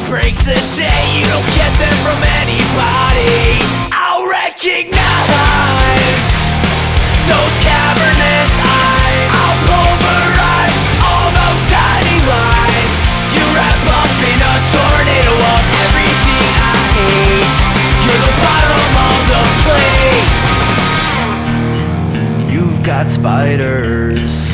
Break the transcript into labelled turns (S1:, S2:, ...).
S1: breaks a day. You don't get them from anybody. I'll recognize those cavernous eyes. I'll pulverize all those tiny lies. You wrap up in a tornado of everything I hate. You're the bottom of the plate. You've got spiders